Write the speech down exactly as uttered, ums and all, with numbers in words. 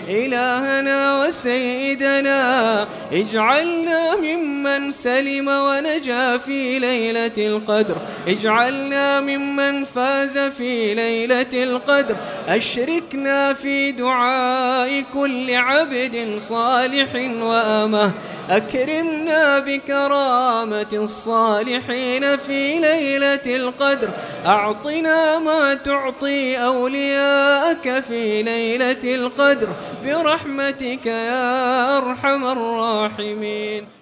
إلهنا وسيدنا اجعلنا ممن سلم ونجا في ليلة القدر، اجعلنا ممن فاز في ليلة القدر. أشركنا في دعاء كل عبد صالح وأمه، أكرمنا بكرامة الصالحين في ليلة القدر. أعطنا ما تعطي أولياءك في ليلة القدر برحمتك يا أرحم الراحمين.